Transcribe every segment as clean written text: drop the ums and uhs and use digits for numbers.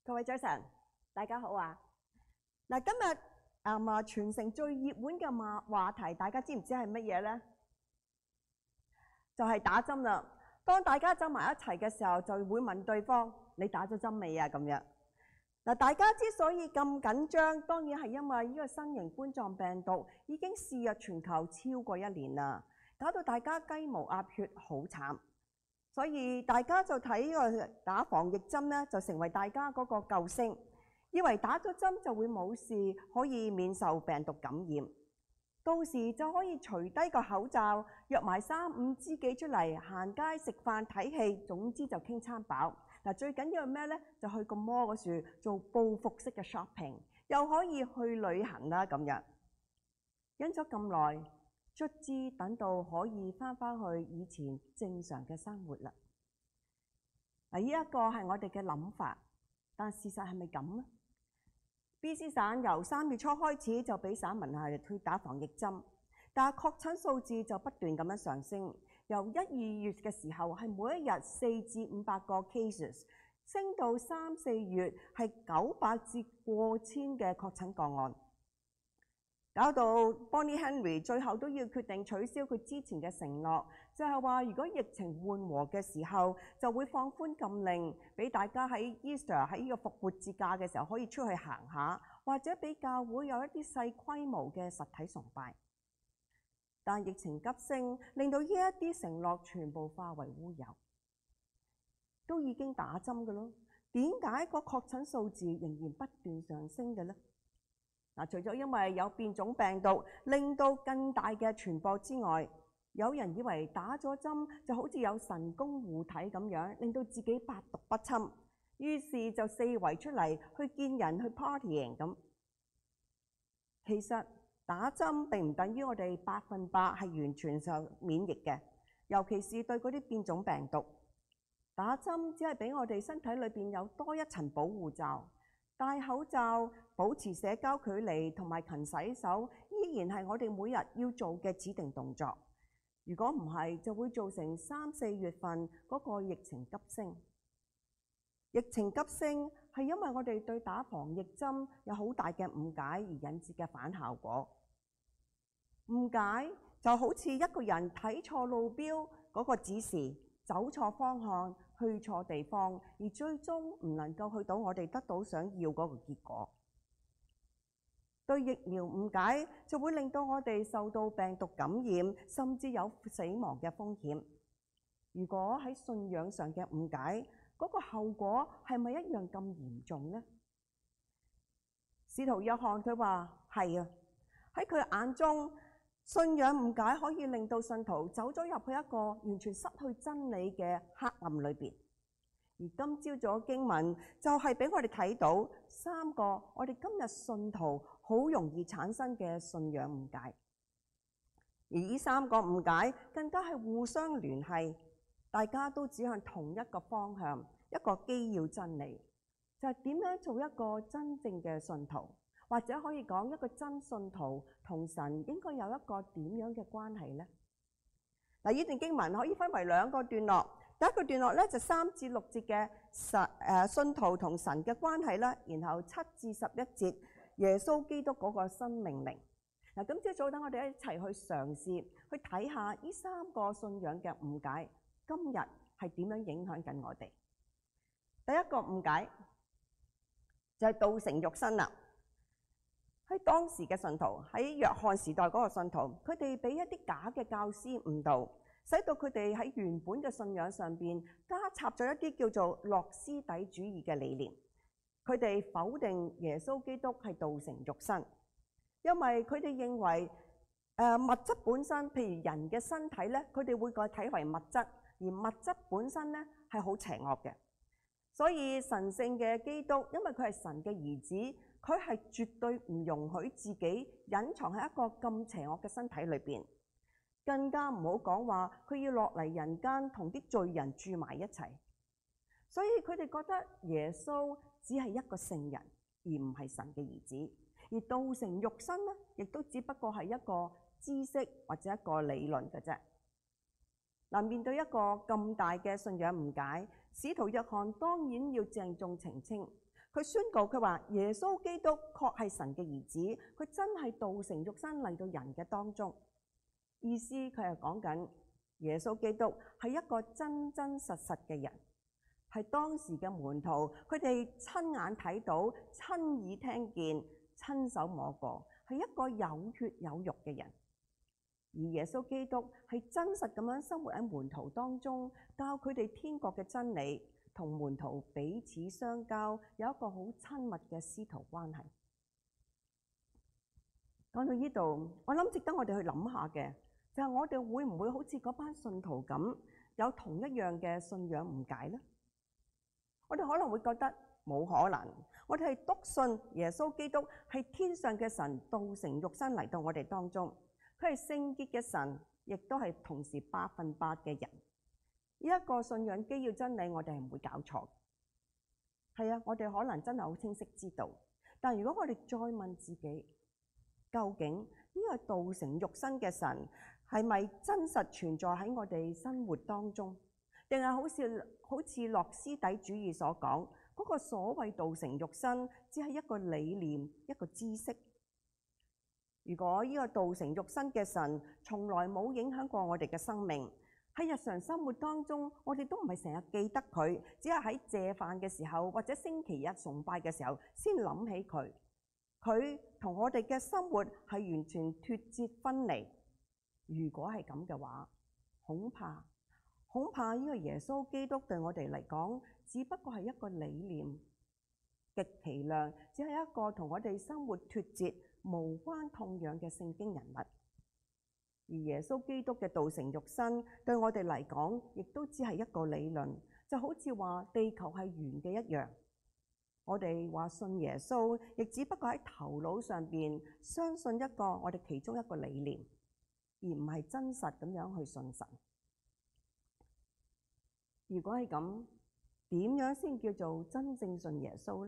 各位早晨，大家好啊！嗱，今日全城最熱門嘅話題，大家知唔知係乜嘢呢？就係打針啦。當大家走埋一齊嘅時候，就會問對方：你打咗針未啊？咁樣嗱，大家之所以咁緊張，當然係因為呢個新型冠狀病毒已經肆虐全球超過1年啦，搞到大家雞毛鴨血，好慘。所以大家就睇呢個打防疫針咧，就成為大家嗰個救星，以為打咗針就會冇事，可以免受病毒感染，到時就可以除低個口罩，約埋3、5知己出嚟行街食飯睇戲，總之就傾餐飽。嗱，最緊要係咩呢？就去個 mall 嗰處做報復式嘅 shopping， 又可以去旅行啦咁樣。忍咗咁耐，卒之等到可以返去以前正常嘅生活啦。嗱，呢一個係我哋嘅諗法，但事實係咪咁呢？ BC 省由3月初開始就俾省民去打防疫針，但係確診數字就不斷咁樣上升。由1、2月嘅時候係每一日400至500個 cases， 升到3、4月係900至過千嘅確診個案。搞到 Bonnie Henry 最後都要決定取消佢之前嘅承諾，就係話如果疫情緩和嘅時候，就會放寬禁令，俾大家喺 Easter 喺呢個復活節假嘅時候可以出去行下，或者俾教會有一啲細規模嘅實體崇拜。但疫情急升，令到呢一啲承諾全部化為烏有。都已經打針嘅咯，點解個確診數字仍然不斷上升嘅呢？除咗因為有變種病毒令到更大嘅傳播之外，有人以為打咗針就好似有神功護體咁樣，令到自己百毒不侵，於是就四圍出嚟去見人去 partying 咁。其實打針並唔等於我哋100%係完全受免疫嘅，尤其是對嗰啲變種病毒。打針只係俾我哋身體裏邊有多一層保護罩。戴口罩、保持社交距離同埋勤洗手，依然係我哋每日要做嘅指定動作。如果唔係，就會造成3、4月份嗰個疫情急升。疫情急升係因為我哋對打防疫針有好大嘅誤解而引致嘅反效果。誤解就好似一個人睇錯路標嗰個指示，走錯方向，去錯地方，而最終唔能夠去到我哋得到想要嗰個結果。對疫苗誤解就會令到我哋受到病毒感染，甚至有死亡嘅風險。如果喺信仰上嘅誤解，嗰個後果係咪一樣咁嚴重呢？使徒約翰佢話係啊，喺佢眼中，信仰誤解可以令到信徒走咗入去一個完全失去真理嘅黑暗裏邊。而今朝早經文就係俾我哋睇到3個我哋今日信徒好容易產生嘅信仰誤解。而呢3個誤解更加係互相聯繫，大家都指向同一個方向，一個基要真理，就係點樣做一個真正嘅信徒。或者可以講一個真信徒同神應該有一個點樣嘅關係呢？嗱，呢段經文可以分為2個段落。第一個段落咧就3至6節嘅信徒同神嘅關係啦，然後7至11節耶穌基督嗰個新命令。嗱，今朝早等我哋一齊去嘗試去睇下呢3個信仰嘅誤解，今日係點樣影響緊我哋。第一個誤解就係道成肉身啦。喺當時嘅信徒，喺約翰時代嗰個信徒，佢哋俾一啲假嘅教師誤導，使到佢哋喺原本嘅信仰上邊加插咗一啲叫做諾斯底主義嘅理念。佢哋否定耶穌基督係道成肉身，因為佢哋認為物質本身，譬如人嘅身體咧，佢哋會睇為物質，而物質本身咧係好邪惡嘅。所以神聖嘅基督，因為佢係神嘅兒子，佢係絕對唔容許自己隱藏喺一個咁邪惡嘅身體裏邊，更加唔好講話佢要落嚟人間同啲罪人住埋一齊。所以佢哋覺得耶穌只係一個聖人，而唔係神嘅兒子，而道成肉身呢，亦都只不過係一個知識或者一個理論嘅啫。嗱，面對一個咁大嘅信仰誤解，使徒約翰當然要鄭重澄清。 佢宣告佢話耶穌基督確係神嘅兒子，佢真係道成肉身嚟到人嘅當中。意思佢係講緊耶穌基督係一個真真實實嘅人，係當時嘅門徒佢哋親眼睇到、親耳聽見、親手摸過，係一個有血有肉嘅人。而耶穌基督係真實咁樣生活喺門徒當中，教佢哋天國嘅真理，同門徒彼此相交，有一個好親密嘅師徒關係。講到呢度，我諗值得我哋去諗下嘅，就係我哋會唔會好似嗰班信徒咁，有同一樣嘅信仰誤解呢？我哋可能會覺得冇可能，我哋係篤信耶穌基督係天上嘅神，道成肉身嚟到我哋當中，佢係聖潔嘅神，亦都係同時100%嘅人。呢一個信仰基要真理，我哋係唔會搞錯。係啊，我哋可能真係好清晰知道，但如果我哋再問自己，究竟呢個道成肉身嘅神係咪真實存在喺我哋生活當中，定係好似諾斯底主義所講嗰個所謂道成肉身，只係一個理念、一個知識？如果呢個道成肉身嘅神從來冇影響過我哋嘅生命，喺日常生活當中，我哋都唔係成日記得佢，只係喺謝飯嘅時候或者星期日崇拜嘅時候先諗起佢。佢同我哋嘅生活係完全脫節分離。如果係咁嘅話，恐怕呢個耶穌基督對我哋嚟講，只不過係一個理念，極其量只係一個同我哋生活脫節、無關痛癢嘅聖經人物。而耶穌基督嘅道成肉身對我哋嚟講，亦都只係一個理論，就好似話地球係圓嘅一樣。我哋話信耶穌，亦只不過喺頭腦上邊相信一個我哋其中一個理念，而唔係真實咁樣去信神。如果係咁，點樣先叫做真正信耶穌呢？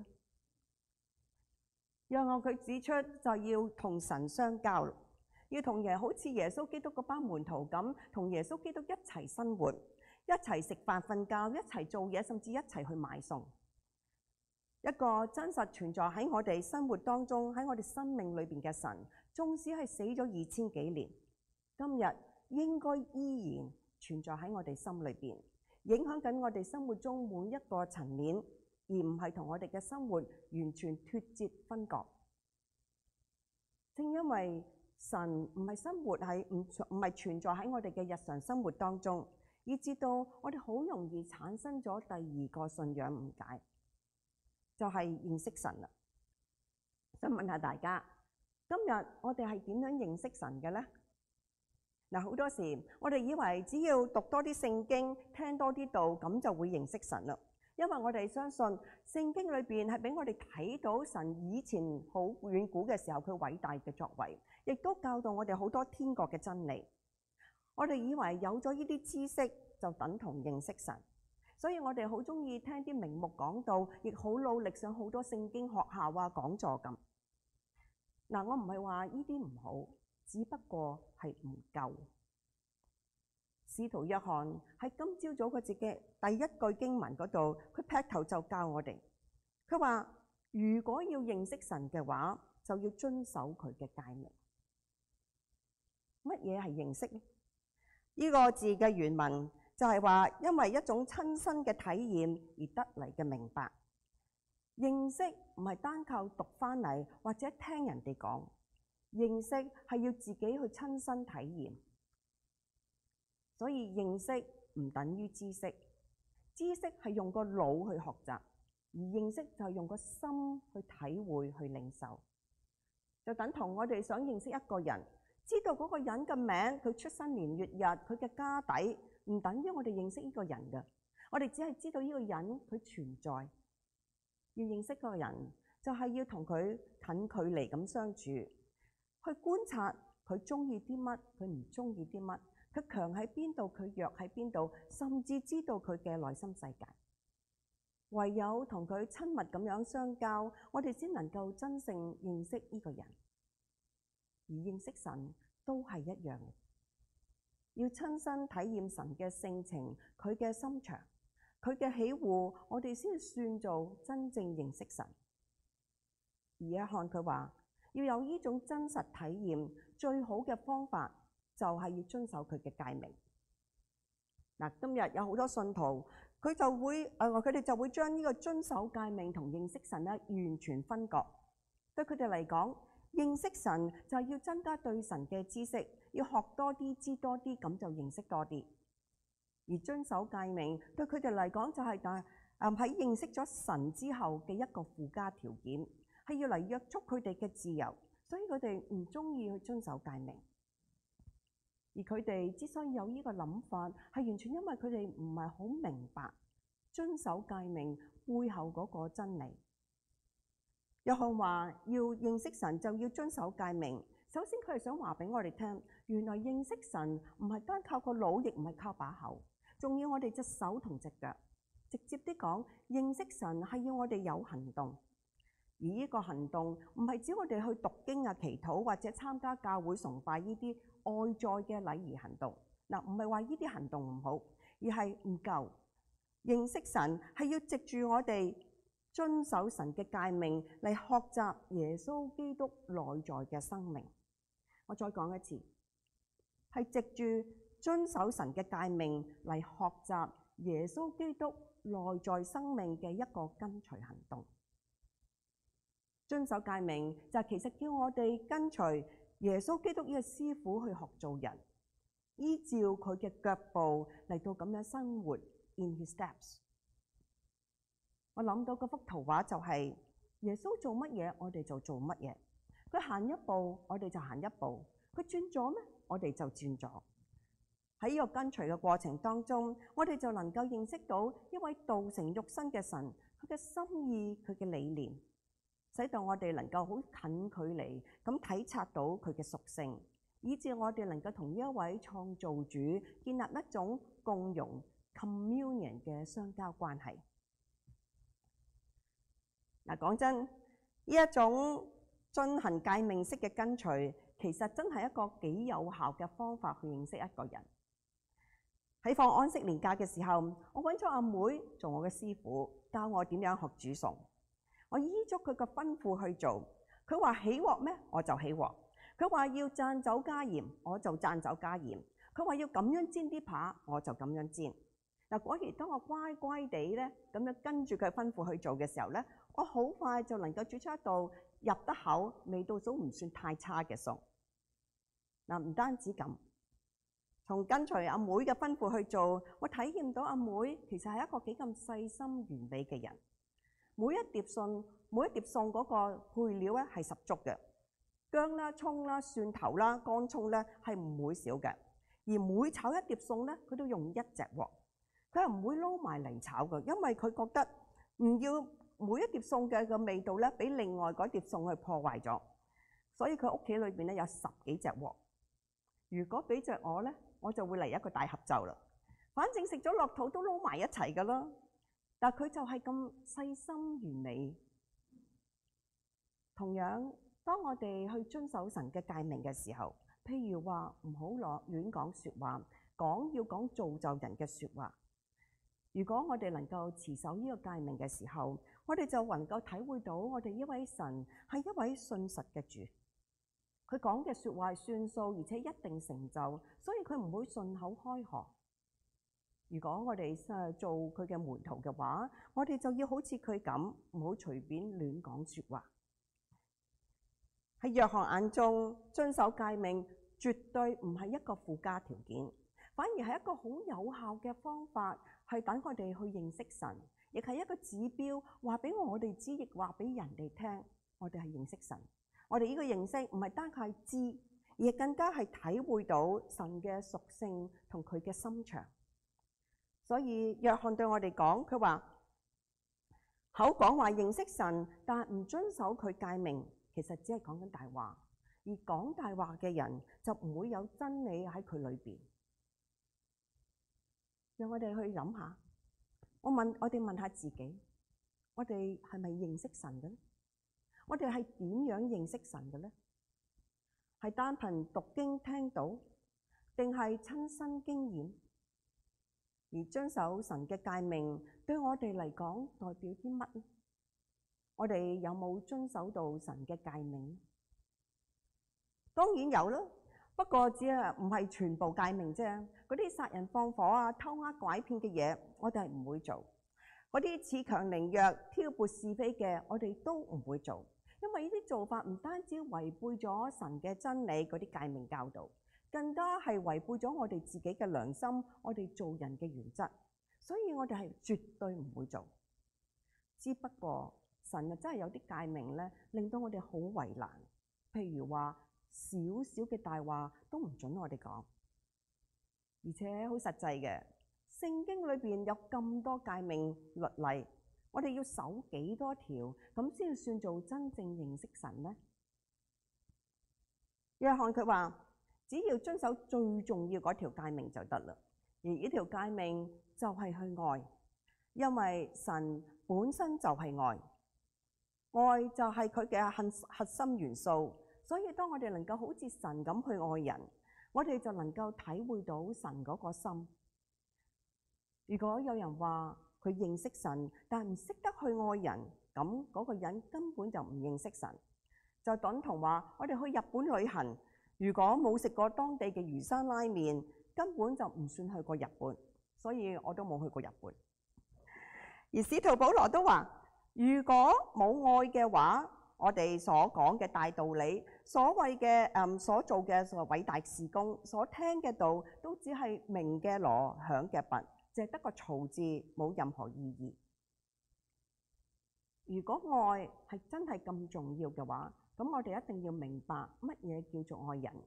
讓我佢指出，就要同神相交，要同好似耶穌基督嗰班門徒咁，同耶穌基督一齊生活，一齊食飯瞓覺，一齊做嘢，甚至一齊去買餸。一個真實存在喺我哋生活當中，喺我哋生命裏邊嘅神，縱使係死咗2000幾年，今日應該依然存在喺我哋心裏邊，影響緊我哋生活中每一個層面，而唔係同我哋嘅生活完全脫節分割。正因為神唔係生活喺唔係存在喺我哋嘅日常生活當中，以至到我哋好容易產生咗第二個信仰誤解，就係認識神啦。想問下大家，今日我哋係點樣認識神嘅呢？嗱，好多時我哋以為只要讀多啲聖經，聽多啲道，咁就會認識神啦。因為我哋相信聖經裏邊係俾我哋睇到神以前好遠古嘅時候佢偉大嘅作為，亦都教導我哋好多天國嘅真理。我哋以為有咗呢啲知識就等同認識神，所以我哋好中意聽啲名目講道，亦好努力上好多聖經學校啊講座咁。嗱，我唔係話呢啲唔好，只不過係唔夠。使徒約翰喺今朝早佢自己第一句經文嗰度，佢劈頭就教我哋，佢話如果要認識神嘅話，就要遵守佢嘅誡命。乜嘢係認識呢？呢個字嘅原文就係話，因為一種親身嘅體驗而得嚟嘅明白。認識唔係單靠讀翻嚟或者聽人哋講，認識係要自己去親身體驗。所以認識唔等於知識，知識係用個腦去學習，而認識就係用個心去體會去領受。就等同我哋想認識一個人，知道嗰個人嘅名、佢出生年月日、佢嘅家底，唔等於我哋認識呢個人嘅。我哋只係知道呢個人佢存在。要認識嗰個人，就係要同佢近距離咁相處，去觀察佢中意啲乜，佢唔中意啲乜。佢強喺邊度，佢弱喺邊度，甚至知道佢嘅內心世界。唯有同佢親密咁樣相交，我哋先能夠真正認識呢個人。而認識神都係一樣嘅，要親身體驗神嘅性情，佢嘅心腸， 佢嘅喜惡，我哋先算做真正認識神。而約翰佢話，要有呢種真實體驗，最好嘅方法就係要遵守佢嘅誡命。嗱，今日有好多信徒，佢哋就會將呢個遵守誡命同認識神咧完全分割。對佢哋嚟講，認識神就係要增加對神嘅知識，要學多啲、知多啲，咁就認識多啲。而遵守誡命對佢哋嚟講就係喺認識咗神之後嘅一個附加條件，係要嚟約束佢哋嘅自由，所以佢哋唔中意去遵守誡命。而佢哋之所以有呢個諗法，係完全因為佢哋唔係好明白遵守誡命背後嗰個真理。約翰話要認識神就要遵守誡命。首先佢係想話俾我哋聽，原來認識神唔係單靠個腦，亦唔係靠把口，仲要我哋隻手同隻腳。直接啲講，認識神係要我哋有行動。而呢個行動唔係指我哋去讀經啊、祈禱或者參加教會崇拜呢啲外在嘅禮儀行動。嗱，唔係話呢啲行動唔好，而係唔夠。認識神係要藉住我哋遵守神嘅誡命嚟學習耶穌基督內在嘅生命。我再講一次，係藉住遵守神嘅誡命嚟學習耶穌基督內在生命嘅一個跟隨行動。遵守誡命就係其實叫我哋跟隨耶穌基督呢個師傅去學做人，依照佢嘅腳步嚟到咁樣生活 in his steps。我諗到嗰幅圖畫就係耶穌做乜嘢，我哋就做乜嘢。佢行一步，我哋就行一步；佢轉左咩，我哋就轉左。喺呢個跟隨嘅過程當中，我哋就能夠認識到一位道成肉身嘅神，佢嘅心意，佢嘅理念，使到我哋能夠好近距離咁體察到佢嘅屬性，以致我哋能夠同呢一位創造主建立一種共融 communion 嘅相交關係。嗱，講真，呢一種進行誡命式嘅跟隨，其實真係一個幾有效嘅方法去認識一個人。喺放安息年假嘅時候，我揾咗阿妹做我嘅師傅，教我點樣學煮餸。我依足佢嘅吩咐去做。佢話起鑊咩，我就起鑊。佢話要讚酒加鹽，我就讚酒加鹽。佢話要咁樣煎啲扒，我就咁樣煎。嗱，果然當我乖乖地咧咁樣跟住佢吩咐去做嘅時候咧，我好快就能夠煮出一道入得口、味道都唔算太差嘅餸。嗱，唔單止咁，從跟隨阿妹嘅吩咐去做，我體驗到阿妹其實係一個幾咁細心完美嘅人。每一碟餸嗰個配料咧係十足嘅，薑啦、葱啦、蒜頭啦、乾葱咧係唔會少嘅。而每炒一碟餸咧，佢都用一隻鑊，佢係唔會撈埋嚟炒嘅，因為佢覺得唔要每一碟餸嘅個味道咧，俾另外嗰碟餸去破壞咗。所以佢屋企裏邊咧有10幾隻鑊。如果俾着我咧，我就會嚟一個大合奏啦。反正食咗落肚都撈埋一齊噶啦。但佢就係咁細心完美。同樣，當我哋去遵守神嘅誡命嘅時候，譬如話唔好亂講説話，要講造就人嘅説話。如果我哋能夠持守呢個誡命嘅時候，我哋就能夠體會到我哋呢位神係一位信實嘅主。佢講嘅説話係算數，而且一定成就，所以佢唔會順口開河。如果我哋做佢嘅門徒嘅話，我哋就要好似佢咁，唔好隨便亂講説話。喺約翰眼中，遵守誡命絕對唔係一個附加條件，反而係一個好有效嘅方法，係等我哋去認識神，亦係一個指標，話俾我哋知，亦話俾人哋聽，我哋係認識神。我哋呢個認識唔係單靠知，而更加係體會到神嘅屬性同佢嘅心腸。所以約翰對我哋講，佢話口講話認識神，但係唔遵守佢誡命，其實只係講緊大話。而講大話嘅人就唔會有真理喺佢裏邊。讓我哋去諗下，我哋問下自己，我哋係咪認識神嘅咧？我哋係點樣認識神嘅咧？係單憑讀經聽到，定係親身經驗？ 而遵守神嘅誡命對我哋嚟講代表啲乜？我哋有冇遵守到神嘅誡命？當然有啦，不過只係唔係全部誡命啫。嗰啲殺人放火啊、偷呃拐騙嘅嘢，我哋係唔會做。嗰啲恃強凌弱、挑撥是非嘅，我哋都唔會做。因為呢啲做法唔單止違背咗神嘅真理嗰啲誡命教導，更加係違背咗我哋自己嘅良心，我哋做人嘅原則。所以我哋係絕對唔會做。只不過神真係有啲誡命咧，令到我哋好為難。譬如話少少嘅大話都唔准我哋講，而且好實際嘅。聖經裏邊有咁多誡命律例，我哋要守幾多條咁先至算做真正認識神呢？約翰佢話，只要遵守最重要嗰條誡命就得啦。而呢條誡命就係去愛，因為神本身就係愛，愛就係佢嘅核心元素。所以當我哋能夠好似神咁去愛人，我哋就能夠體會到神嗰個心。如果有人話佢認識神，但係唔識得去愛人，咁嗰個人根本就唔認識神。就等同話我哋去日本旅行，如果冇食過當地嘅魚生拉麵，根本就唔算去過日本。所以我都冇去過日本。而使徒保羅都話，如果冇愛嘅話，我哋所講嘅大道理，所謂嘅所做嘅偉大事工，所聽嘅道，都只係鳴嘅鑼，響嘅鈸，淨係得個嘈字，冇任何意義。如果愛係真係咁重要嘅話，咁我哋一定要明白乜嘢叫做愛人。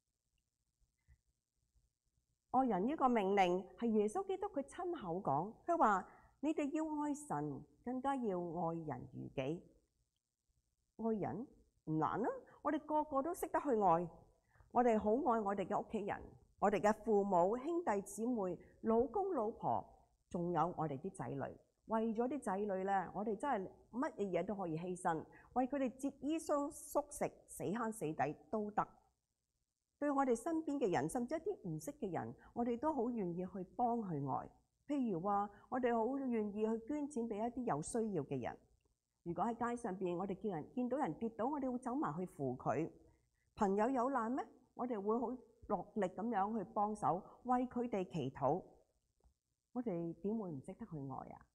愛人呢個命令係耶穌基督佢親口講，佢話你哋要愛神，更加要愛人如己。愛人唔難啦，我哋個個都識得去愛。我哋好愛我哋嘅屋企人，我哋嘅父母、兄弟姊妹、老公老婆，仲有我哋啲仔女。為咗啲仔女咧，我哋真係乜嘢都可以犧牲，為佢哋節衣縮食，死慳死抵都得。對我哋身邊嘅人，甚至一啲唔識嘅人，我哋都好願意去幫去愛。譬如話，我哋好願意去捐錢俾一啲有需要嘅人。如果喺街上邊，我哋見到人跌倒，我哋會走埋去扶佢。朋友有難咩？我哋會好落力咁樣去幫手，為佢哋祈禱。我哋點會唔識得去愛啊？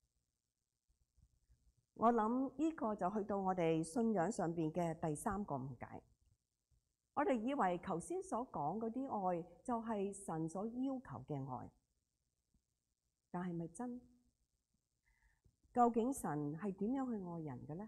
我諗呢個就去到我哋信仰上邊嘅第三個誤解。我哋以為頭先所講嗰啲愛就係神所要求嘅愛，但係咪真？究竟神係點樣去愛人嘅呢？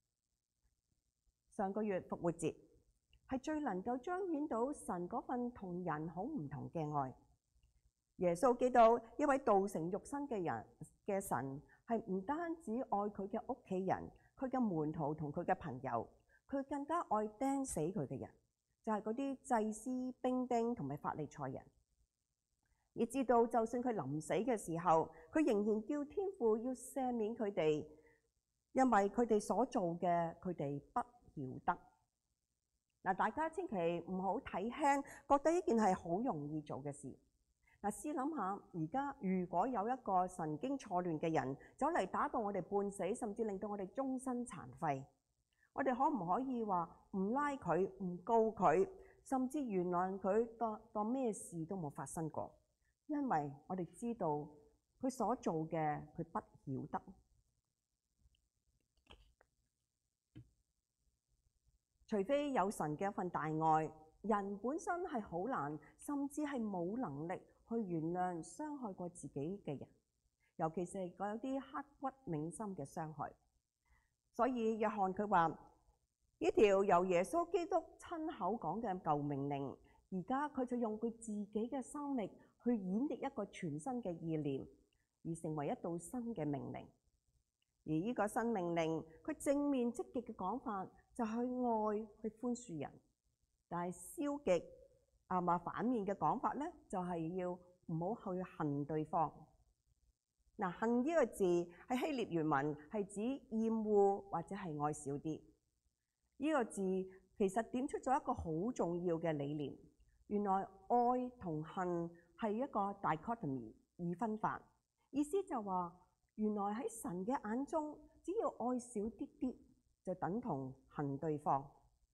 上個月復活節係最能夠彰顯到神嗰份同人好唔同嘅愛。耶穌基督一位道成肉身嘅人嘅神，係唔單止愛佢嘅屋企人、佢嘅門徒同佢嘅朋友，佢更加愛釘死佢嘅人，就係嗰啲祭司、兵丁同埋法利賽人。以至到就算佢臨死嘅時候，佢仍然叫天父要赦免佢哋，因為佢哋所做嘅佢哋不曉得。嗱，大家千祈唔好睇輕，覺得呢件係好容易做嘅事。嗱，試諗下，而家如果有一個神經錯亂嘅人走嚟打到我哋半死，甚至令到我哋終身殘廢，我哋可唔可以話唔拉佢、唔告佢，甚至原諒佢，當咩事都冇發生過？因為我哋知道佢所做嘅佢不曉得，除非有神嘅一份大愛，人本身係好難，甚至係冇能力去原諒傷害過自己嘅人，尤其是嗰啲刻骨銘心嘅傷害。所以約翰佢話呢條由耶穌基督親口講嘅舊命令，而家佢就用佢自己嘅生命去演繹一個全新嘅意念，而成為一道新嘅命令。而呢個新命令，佢正面積極嘅講法就係愛，去寬恕人。但係消極反面嘅講法咧，就係要唔好去恨對方。嗱，恨呢個字喺希臘原文係指厭惡或者係愛少啲。呢個字其實點出咗一個好重要嘅理念。原來愛同恨係一個 dichotomy 二分法， 意思就話，原來喺神嘅眼中，只要愛少啲啲，就等同恨對方。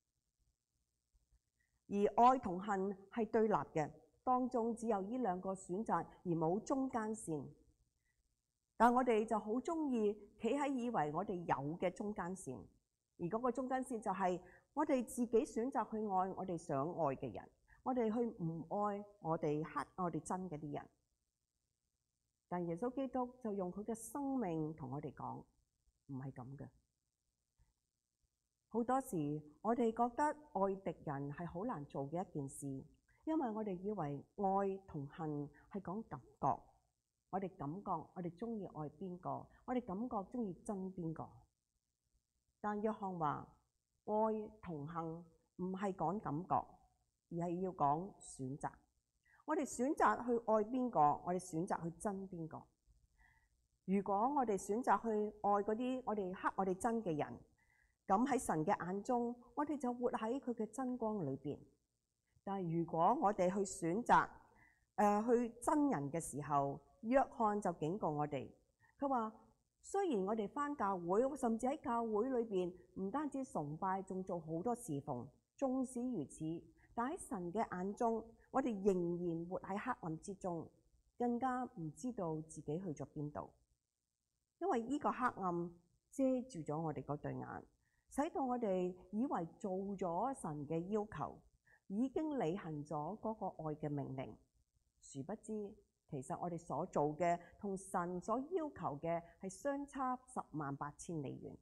而愛同恨係對立嘅，當中只有呢兩個選擇，而冇中間線。但我哋就好中意企喺以為我哋有嘅中間線，而嗰個中間線就係我哋自己選擇去愛我哋想愛嘅人，我哋去唔愛我哋黑我哋憎嘅啲人。但耶穌基督就用佢嘅生命同我哋講，唔係咁嘅。好多時我哋覺得愛敵人係好難做嘅一件事，因為我哋以為愛同恨係講感覺，我哋感覺我哋中意愛邊個，我哋感覺中意憎邊個。但約翰話愛同恨唔係講感覺，而係要講選擇。我哋選擇去愛邊個，我哋選擇去憎邊個。如果我哋選擇去愛嗰啲我哋黑我哋憎嘅人，咁喺神嘅眼中，我哋就活喺佢嘅真光裏邊。但係如果我哋去選擇去憎人嘅時候，約翰就警告我哋，佢話雖然我哋返教會，甚至喺教會裏邊唔單止崇拜，仲做好多侍奉，縱使如此，但喺神嘅眼中，我哋仍然活喺黑暗之中，更加唔知道自己去咗邊度，因為呢個黑暗遮住咗我哋嗰對眼，使到我哋以為做咗神嘅要求，已經履行咗嗰個愛嘅命令，殊不知其實我哋所做嘅同神所要求嘅係相差108000里遠。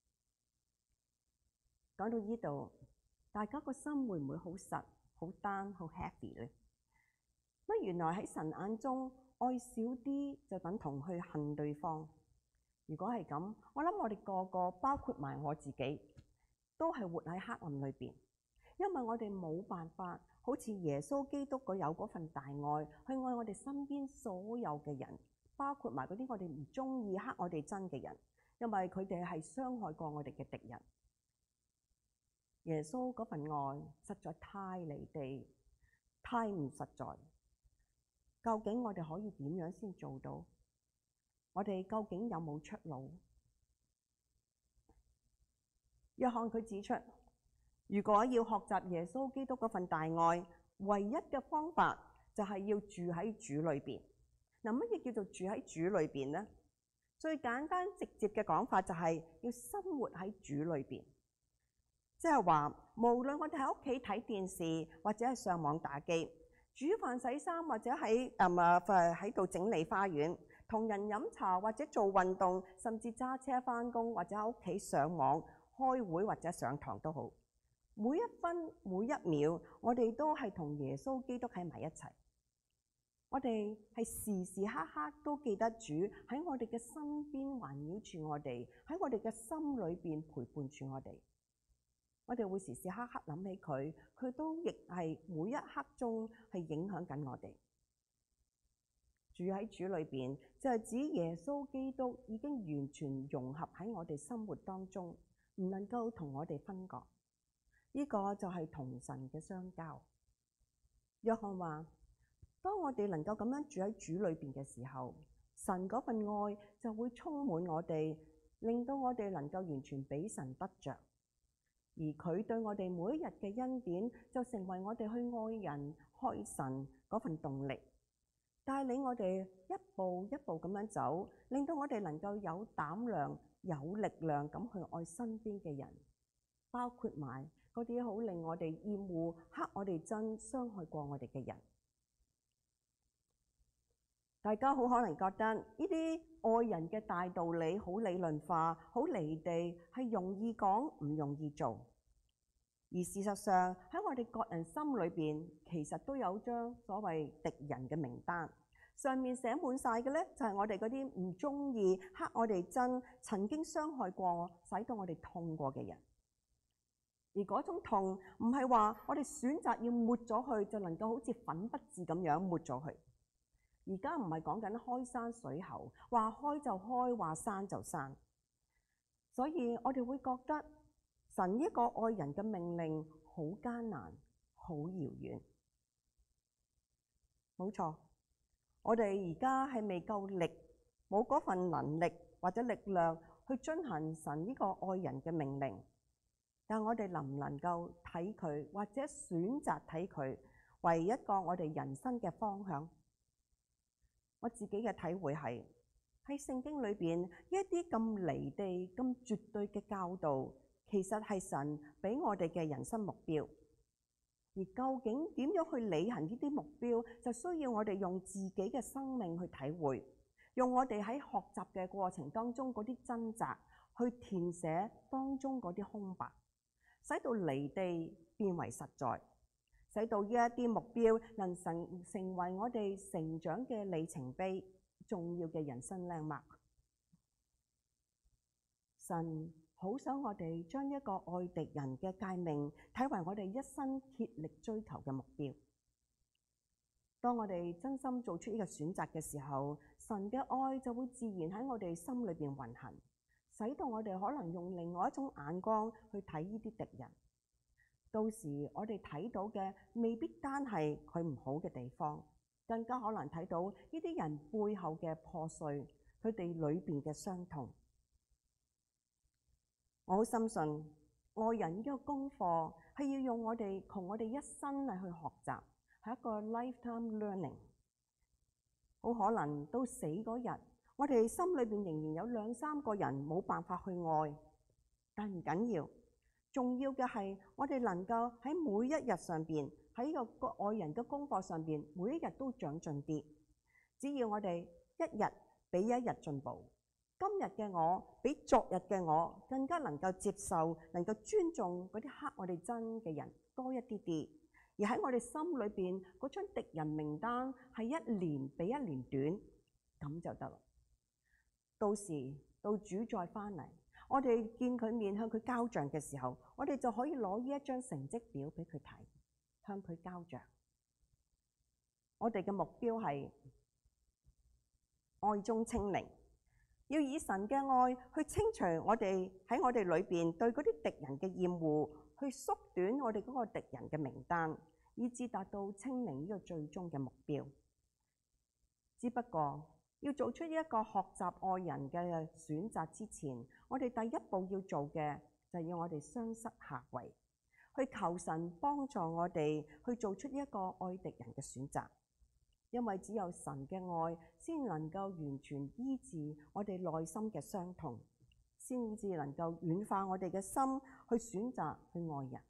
講到呢度，大家個心會唔會好實、好單、好 happy 呢？乜原來喺神眼中，愛少啲就等同去恨對方。如果係咁，我諗我哋個個，包括埋我自己，都係活喺黑暗裏邊，因為我哋冇辦法好似耶穌基督有嗰份大愛，去愛我哋身邊所有嘅人，包括埋嗰啲我哋唔中意、黑我哋憎嘅人，因為佢哋係傷害過我哋嘅敵人。耶穌嗰份愛實在太離地、太唔實在。究竟我哋可以點樣先做到？我哋究竟有冇出路？約翰佢指出，如果要學習耶穌基督嗰份大愛，唯一嘅方法就係要住喺主裏邊。嗱，乜嘢叫做住喺主裏邊呢？最簡單直接嘅講法就係要生活喺主裏邊，即係話無論我哋喺屋企睇電視，或者係上網打機、煮飯洗衫，或者喺度整理花園、同人飲茶或者做運動，甚至揸車返工或者喺屋企上網開會或者上堂都好，每一分每一秒，我哋都係同耶穌基督喺埋一齊。我哋係時時刻刻都記得主喺我哋嘅身邊環繞住我哋，喺我哋嘅心裏邊陪伴住我哋。我哋會時時刻刻諗起佢，佢都亦係每一刻鐘係影響緊我哋。住喺主裏邊，就係指耶穌基督已經完全融合喺我哋生活當中，唔能夠同我哋分割。呢個就係同神嘅相交。約翰話，當我哋能夠咁樣住喺主裏邊嘅時候，神嗰份愛就會充滿我哋，令到我哋能夠完全俾神得着。而佢對我哋每一日嘅恩典，就成為我哋去愛人、愛神嗰份動力，帶領我哋一步一步咁樣走，令到我哋能夠有膽量、有力量咁去愛身邊嘅人，包括埋嗰啲好令我哋厭惡、黑我哋憎、傷害過我哋嘅人。大家好可能覺得呢啲愛人嘅大道理好理論化、好離地，係容易講唔容易做。而事實上喺我哋各人心裏邊，其實都有張所謂敵人嘅名單，上面寫滿晒嘅咧，就係我哋嗰啲唔中意、黑我哋憎、曾經傷害過、使到我哋痛過嘅人。而嗰種痛唔係話我哋選擇要抹咗佢，就能夠好似粉筆字咁樣抹咗佢。而家唔係講緊開山水喉，話開就開，話閂就閂。所以我哋會覺得神呢個愛人嘅命令好艱難、好遙遠。冇錯，我哋而家係未夠力冇嗰份能力或者力量去遵行神呢個愛人嘅命令。但我哋能唔能夠睇佢，或者選擇睇佢為一個我哋人生嘅方向？我自己嘅體會係喺聖經裏邊一啲咁離地、咁絕對嘅教導，其實係神俾我哋嘅人生目標。而究竟點樣去履行呢啲目標，就需要我哋用自己嘅生命去體會，用我哋喺學習嘅過程當中嗰啲掙扎，去填寫當中嗰啲空白，使到離地變為實在，使到呢一啲目標能成為我哋成長嘅里程碑，重要嘅人生landmark。神好想我哋將一個愛敵人嘅誡命睇為我哋一生竭力追求嘅目標。當我哋真心做出呢個選擇嘅時候，神嘅愛就會自然喺我哋心裏邊運行，使到我哋可能用另外一種眼光去睇呢啲敵人。到時我哋睇到嘅未必單係佢唔好嘅地方，更加可能睇到呢啲人背後嘅破碎，佢哋裏邊嘅傷痛。我好深信愛人呢個功課係要用我哋一生嚟去學習，係一個 lifetime learning。好可能到死嗰日，我哋心裏邊仍然有2-3個人冇辦法去愛，但唔緊要。重要嘅係我哋能夠喺每一日上邊，喺呢個愛人嘅功課上邊，每一日都長進啲。只要我哋一日比一日進步，今日嘅我比昨日嘅我更加能夠接受，能夠尊重嗰啲黑我哋真嘅人多一啲啲。而喺我哋心裏邊嗰張敵人名單係一年比一年短，咁就得啦。到時到主再翻嚟，我哋見佢面向佢交賬嘅時候，我哋就可以攞呢一張成績表俾佢睇，向佢交賬。我哋嘅目標係愛中清零，要以神嘅愛去清除我哋喺我哋裏邊對嗰啲敵人嘅厭惡，去縮短我哋嗰個敵人嘅名單，以至達到清零呢個最終嘅目標。只不過要做出一個學習愛人嘅選擇之前，我哋第一步要做嘅就係要我哋雙膝下跪，去求神幫助我哋去做出一個愛敵人嘅選擇。因為只有神嘅愛先能夠完全醫治我哋內心嘅傷痛，先至能夠軟化我哋嘅心去選擇去愛人。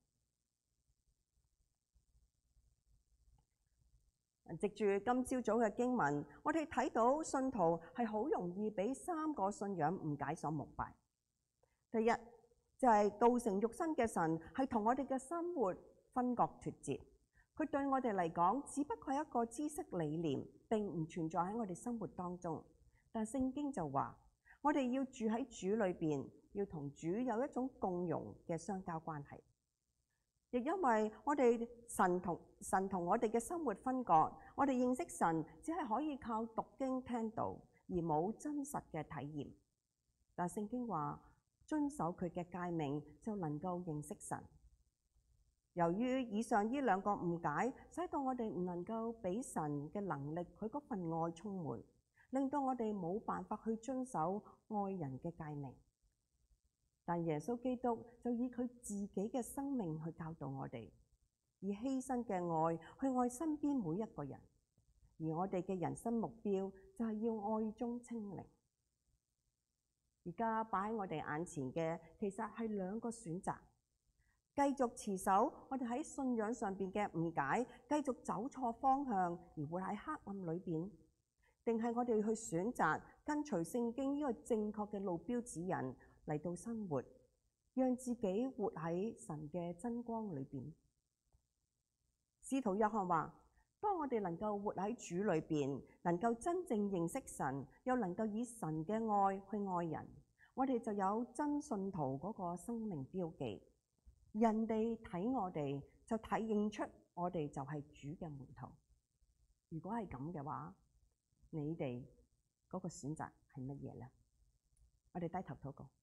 藉住今朝早嘅經文，我哋睇到信徒係好容易俾3個信仰誤解所蒙蔽。第一就係道成肉身嘅神係同我哋嘅生活分割脫節，佢對我哋嚟講只不過係一個知識理念，並唔存在喺我哋生活當中。但聖經就話我哋要住喺主裏邊，要同主有一種共融嘅相交關係。亦因為我哋神同我哋嘅生活分割，我哋認識神只係可以靠讀經聽道，而冇真實嘅體驗。但聖經話遵守佢嘅誡命就能夠認識神。由於以上呢2個誤解，使到我哋唔能夠俾神嘅能力佢嗰份愛充滿，令到我哋冇辦法去遵守愛人嘅誡命。但耶穌基督就以佢自己嘅生命去教導我哋，以犧牲嘅愛去愛身邊每一個人。而我哋嘅人生目標就係要愛中清零。而家擺喺我哋眼前嘅其實係2個選擇：繼續持守我哋喺信仰上邊嘅誤解，繼續走錯方向而活喺黑暗裏邊，定係我哋去選擇跟隨聖經呢個正確嘅路標指引嚟到生活，讓自己活喺神嘅真光裏邊。使徒約翰話：當我哋能夠活喺主裏邊，能夠真正認識神，又能夠以神嘅愛去愛人，我哋就有真信徒嗰個生命標記。人哋睇我哋就認出我哋就係主嘅門徒。如果係咁嘅話，你哋嗰個選擇係乜嘢呢？我哋低頭禱告。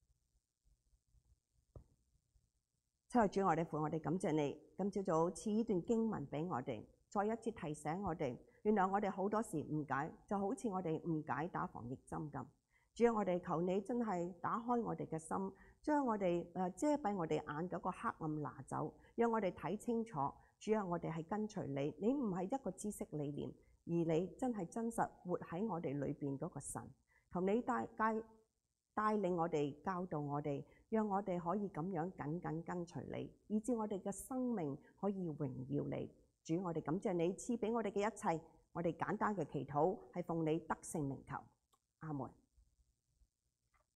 親愛主，我哋父，我哋感謝你，今朝早賜呢段經文俾我哋，再一次提醒我哋， 原來我哋好多時誤解，就好似我哋誤解打防疫針咁。主啊，我哋求你真係打開我哋嘅心，將我哋遮蔽我哋眼嗰個黑暗拿走，讓我哋睇清楚。主啊，我哋係跟隨你，你唔係一個知識理念，而你真係真實活喺我哋裏邊嗰個神。求你帶領我哋，教導我哋，讓我哋可以咁樣緊緊跟隨你，以致我哋嘅生命可以榮耀你。主，我哋感謝你賜俾我哋嘅一切，我哋簡單嘅祈禱係奉你得勝名求，阿門。